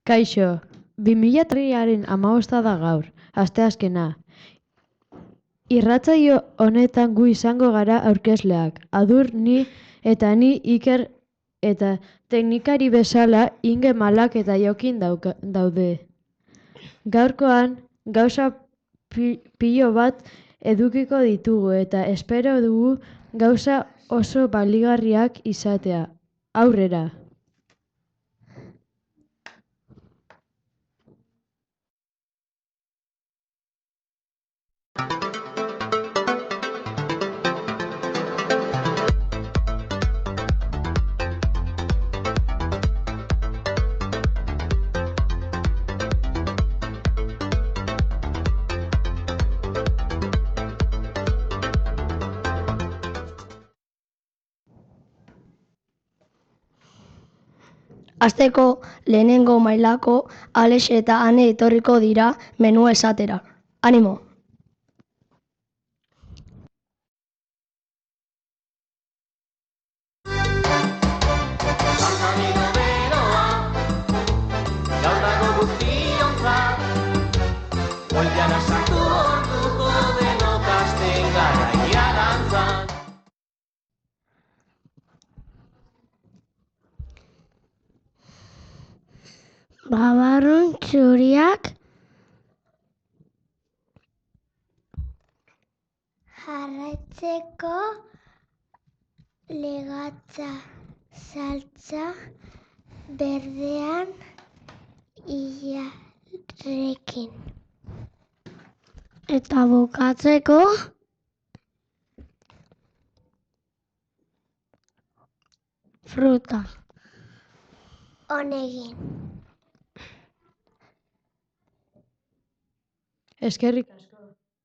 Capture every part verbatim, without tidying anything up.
Kaixo, bi mila hogeiaren hamabosta da gaur, asteazkena. Irratsaio honetan gu izango gara aurkezleak, Adur, ni eta ni Iker eta teknikari bezala Inge Malak eta Jokin dauka, daude. Gaurkoan gauza pi, pilo bat edukiko ditugu eta espero dugu gauza oso baligarriak izatea. Aurrera! Asteko lehenengo mailako Alex eta Ane etorriko dira menua esatera. Animo! Babarrun txuriak jarraitzeko legatza saltza berdean ilarekin. Eta bukatzeko fruta. Honegin. Eskerrik asko.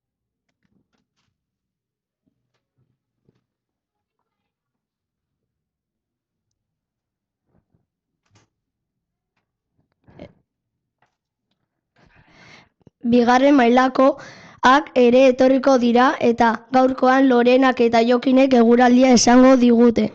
Bigarren mailakoak ere etorriko dira eta gaurkoan Lorenak eta Jokinek eguraldia esango digute.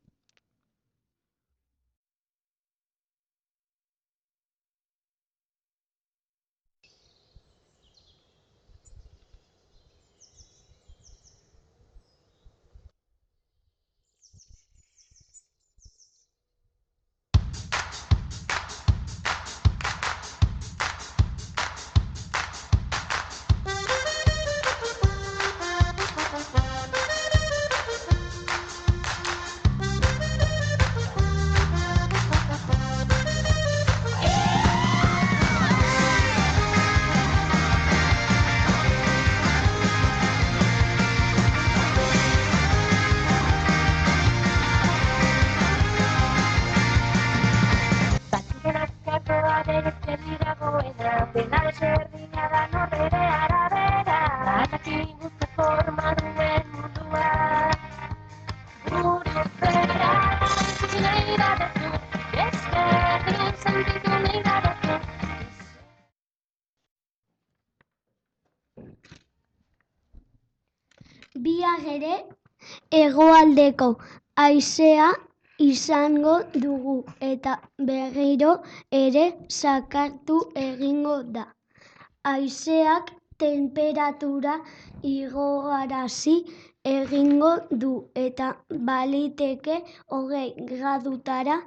Biak ere hegoaldeko haizea izango dugu eta berriro ere zakartu egingo da. Haizeak temperatura igoarazi egingo du eta baliteke hogei gradutara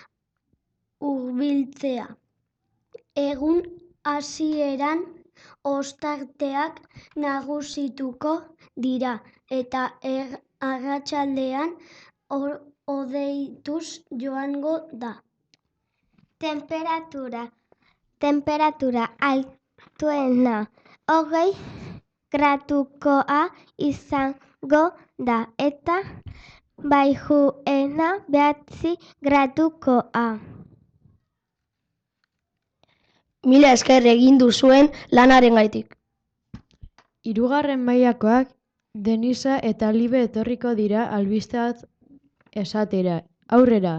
hurbiltzea. Egun hasieran ostarteak nagusituko dira eta er, arratsaldean hodeituz joango da. Temperatura Temperatura altuena hogei gradukoa izango da eta baijuena bederatzi gradukoa. Mila esker egin duzuen lanarengatik. Hirugarren mailakoak Denisa eta Libe etorriko dira albisteak esatera. Aurrera!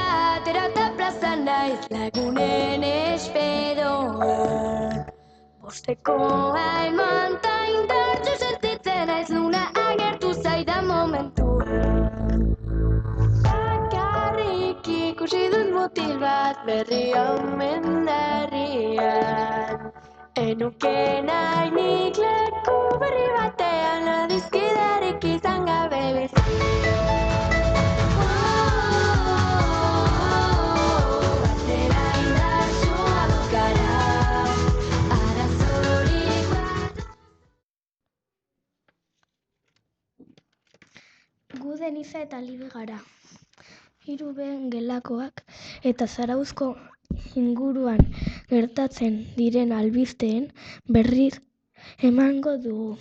Lagunen esperoan ikusteko aiman ta indartsu sentitzen naiz luna agertu zaidan momentuan. Bakarrik ikusi dut mutil bat berri omen herrian. Enuke nahi nik leku berri batean adizkiderik izan gabe bizi. Batera indartsuak gara, arazorik bat. Gu Deniza eta Libe gara. Hiru behen gelakoak eta Zarauzko inguruan gertatzen diren albisteen berriz emango dugu.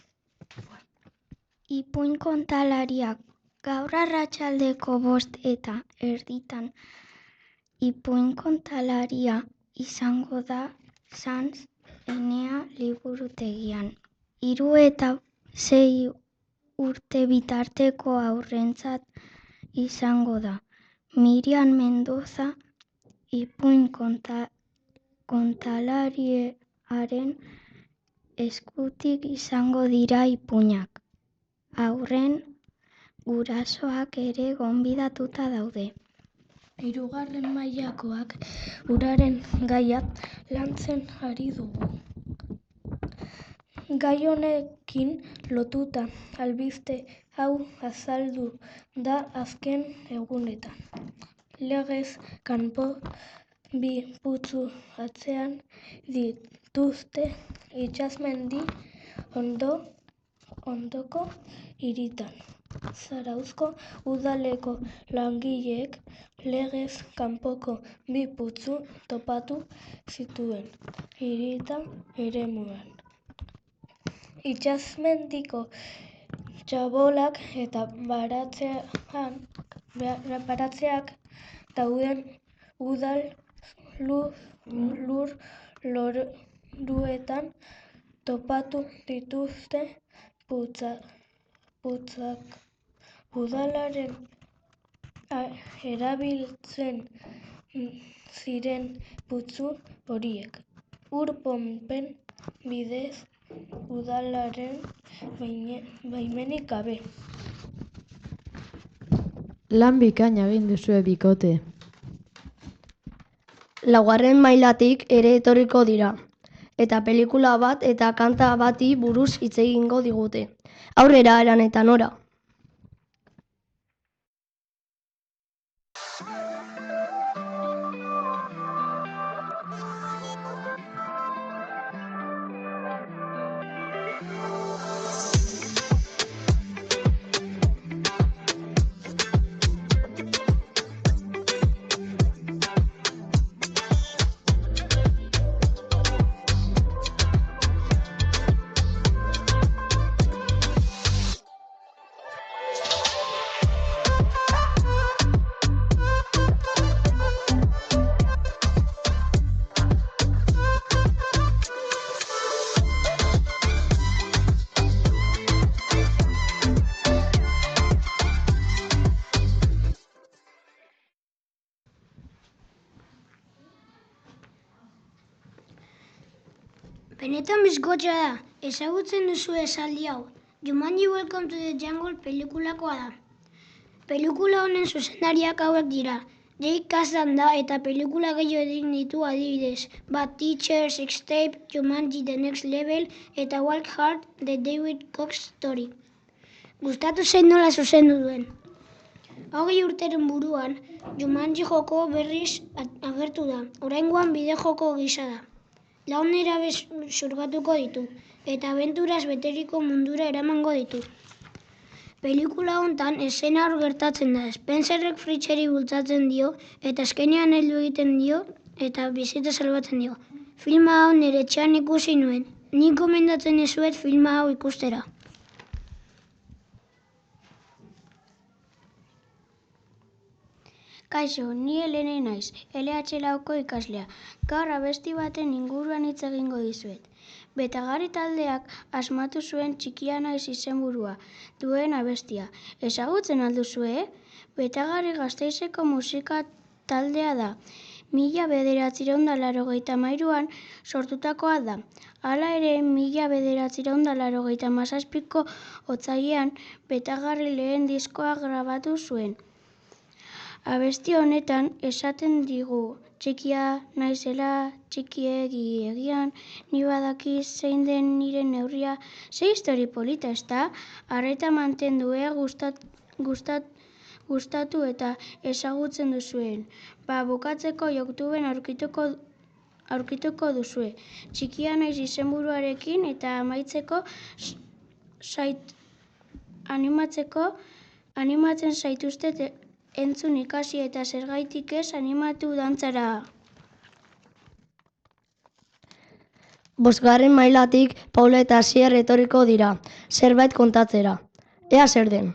Ipuin kontalariak gaur arratsaldeko bost eta erditan ipuin kontalaria izango da Sans Enea liburutegian. Hiru eta sei urte bitarteko haurrentzat izango da. Miriam Mendoza ipuin konta, kontalariaren eskutik izango dira ipuinak. Haurren gurasoak ere gonbidatuta daude. Hirugarren mailakoak uraren gaia lantzen ari dugu. Gai honekin lotuta albiste hau azaldu da azken egunetan. Legez kanpo bi putzu atzean dituzte Itsasmendi ondo, ondoko hiritan. Zarauzko udaleko langileek legez kanpoko bi putzu topatu zituen hirita eremuan. Itsasmendiko txabolak eta baratzean, baratzeak dauden udal lur, lur loruetan topatu dituzte putzak. putzak. Udalaren erabiltzen ziren putzu horiek. Ur ponpen bidez udalaren baimenik gabe. Lan bikaina egin duzue bikote. Laugarren mailatik ere etorriko dira. Eta pelikula bat eta kanta bati buruz hitz egingo digute. Aurrera Eran eta Nora. Benetan bizkotxa da, ezagutzen duzu esaldi hau. Jumanji Welcome to the Jungle pelikulakoa da. Pelikula honen zuzendariak hauek dira. Jake Kasdan da eta pelikula gehiago egin ditu adibidez. Bad Teacher, Sex Tape, Jumanji The Next Level eta Walk Hard The David Cox Story. Gustatu zein nola zuzendu duen. Hogei urteren buruan, Jumanji joko berriz agertu da. Oraingoan bide joko gisa da. Lau nerabe xurgatuko ditu, eta abenturaz beteriko mundura eramango ditu. Pelikula hontan eszena hor gertatzen da, Spencerrek Fritxeri bultzatzen dio, eta azkenean heldu egiten dio, eta bizitza salbatzen dio. Filma hau nire etxean ikusi nuen, nik gomendatzen dizuet filma hau ikustera. Kaixo, ni Elene naiz, L H lauko ikaslea. Gaur abesti baten inguruan hitz egingo dizuet. Betagarri taldeak asmatu zuen Txikia naiz izenburua duen abestia. Ezagutzen al duzue? Betagarri Gasteizeko musika taldea da. mila bederatziehun eta laurogeita hamairuan sortutakoa da. Hala ere, mila bederatziehun eta laurogeita hamazazpiko otsailean Betagarri lehen diskoa grabatu zuen. Abesti honetan esaten digu, txikia naizela, txikiegi egian, ni badaki zein den nire neurria, ze histori polita, ezta? Arreta mantendue gustat, gustat, gustatu eta ezagutzen duzuen. Ba, bukatzeko YouTubeen aurkituko aurkituko duzue. Txikia naiz izenburuarekin eta amaitzeko zait, animatzeko animatzen zaituztet entzun ikasi eta zergaitik ez animatu dantzara. Bosgarren mailatik Paula eta Asier etorriko dira, zerbait kontatzera. Ea zer den.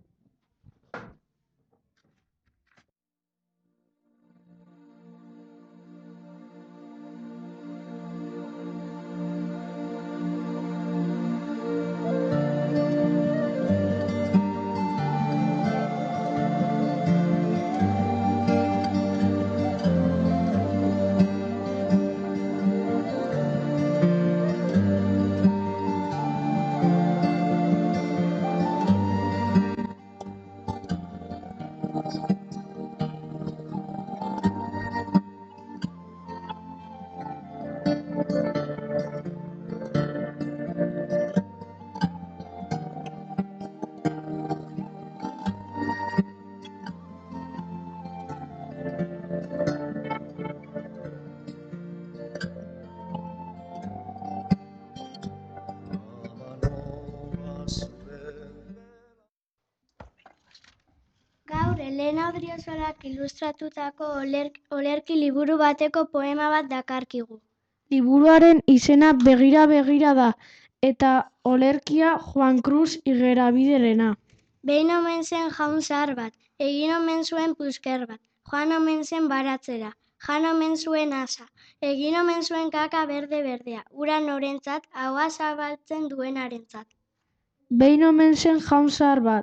Gaur, Elena Odriosolak ilustratutako oler, olerki liburu bateko poema bat dakarkigu. Liburuaren izena Begira-begira da, eta olerkia Juan Cruz Igerabiderena. Behin omen zen jaun zahar bat, egin omen zuen pusker bat, joan omen zen baratzera, jan omen zuen asa, egin omen zuen kaka berde-berdea, ura norentzat, ahoa zabaltzen duenarentzat. Behin omen zen jaun zahar bat,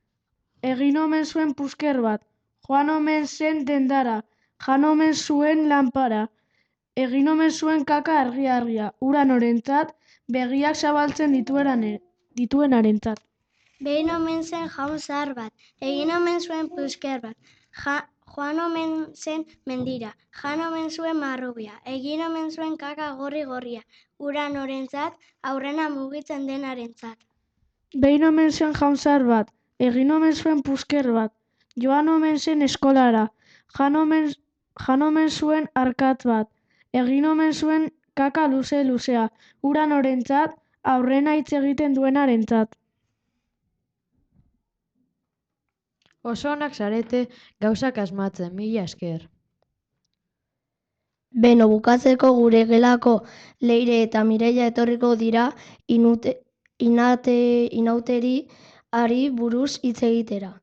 egin omen zuen pusker bat, joan omen zen dendara, jan omen zuen lanpara, egin omen zuen kaka argia-argia, ura norentzat, begiak zabaltzen dituenarentzat. Behin omen zen jaun zahar bat, egin omen zuen pusker bat, ja, joan omen zen mendira, jan omen zuen marrubia, egin omen zuen kaka gorri-gorria, ura norentzat, aurrena mugitzen denarentzat. Behin omen zen jaun zahar bat, egin omen zuen pusker bat, joan omen zen eskolara, jan omen, jan omen zuen arkat bat, egin omen zuen kaka luze-luzea, ura norentzat, aurrena hitz egiten duenarentzat. Oso onak zarete gauzak asmatzen, mila esker. Beno, bukatzeko gure gelako Leire eta Mireia etorriko dira inute, inate, inauteri ari buruz hitz egitera.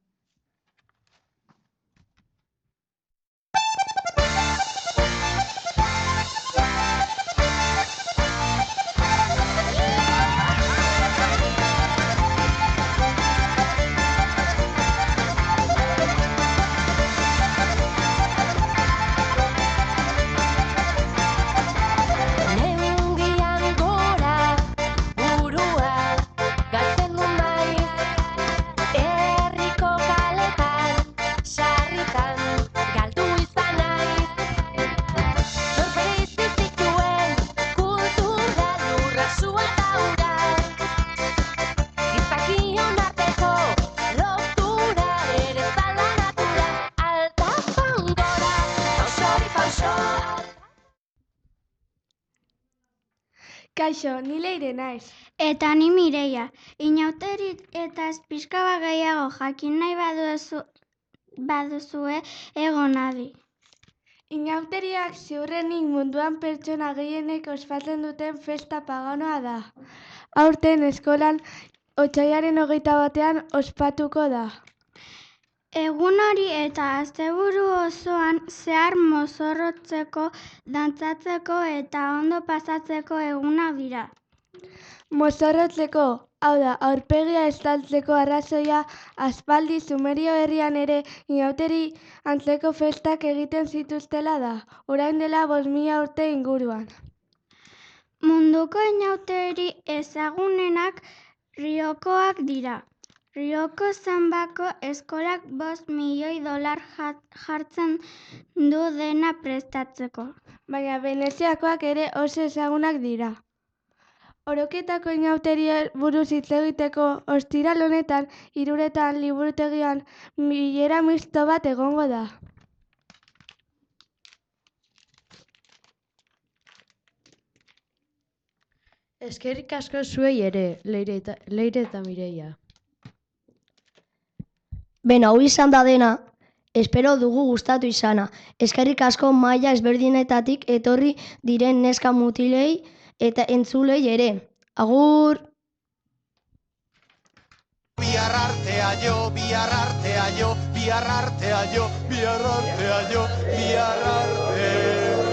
Neungian gora, burua, galtzen du maiz, herriko kaletan, sarritan, galdu izan naiz. Norbereitzi zituen, kultura lurra zua eta ura, gizakion arteko, lotura ere zala natura, alta pangora, pausori pauso. Kaixo, ni Leire naiz. Eta ni Mireia, inauterik eta pixka bat gehiago jakin nahi baduzu, baduzue egon adi. Inauteriak ziurrenik munduan pertsona gehienek ospatzen duten festa paganoa da. Aurten eskolan otsailaren hogeita batean ospatuko da. Egun hori eta asteburu osoan zehar mozorrotzeko, dantzatzeko eta ondo pasatzeko egunak dira. Mozorrotzeko Hau da, aurpegia estaltzeko arrazoia aspaldi Sumerio herrian ere inauteri antzeko festak egiten zituztela da, orain dela bost mila urte inguruan. Munduko inauteri ezagunenak Riokoak dira. Rioko zanbako eskolak bost milioi dolar jartzen du dena prestatzeko. Baina Veneziakoak ere oso ezagunak dira. Oroketako inauteriei buruz hitz egiteko ostiral honetan hiruretan liburutegian bilera misto bat egongo da. Eskerrik asko zuei ere, Leire eta, Leire eta Mireia. Ben, hau izan da dena, espero dugu gustatu izana. Eskerrik asko maila ezberdinetatik etorri diren neska mutilei eta entzulei ere. Agur! Bihar artea jo, bihar artea jo, bihar artea jo, bihar artea jo, bihar artea jo.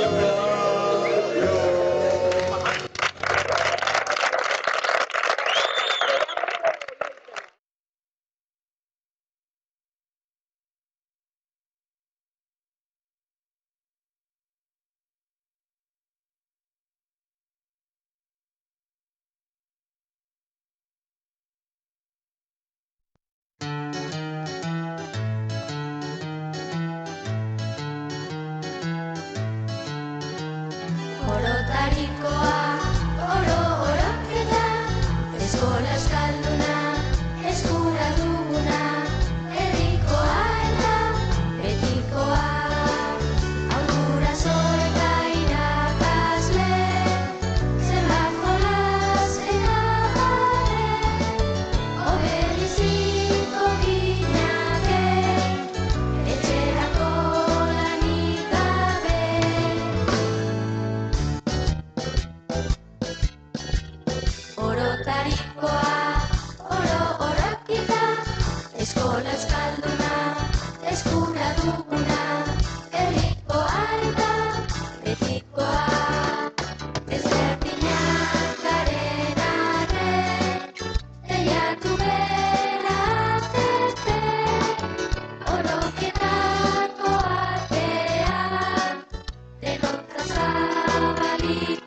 Orotarikoa, oro oroketa, eskola eskalduna, eskura duguna, herrikoa eta betikoa. Aurguraso eta irakasle, zenbat jolas eta bare, oberiziko ginake, etxerako lanik gabe. Orotarikoa, oro orokita, eskola euskalduna, eskura duguna, herrikoa eta betikoa. Ezberdinak garen arren, lehiatu bera atete, oroketako artean, denontzat zabalik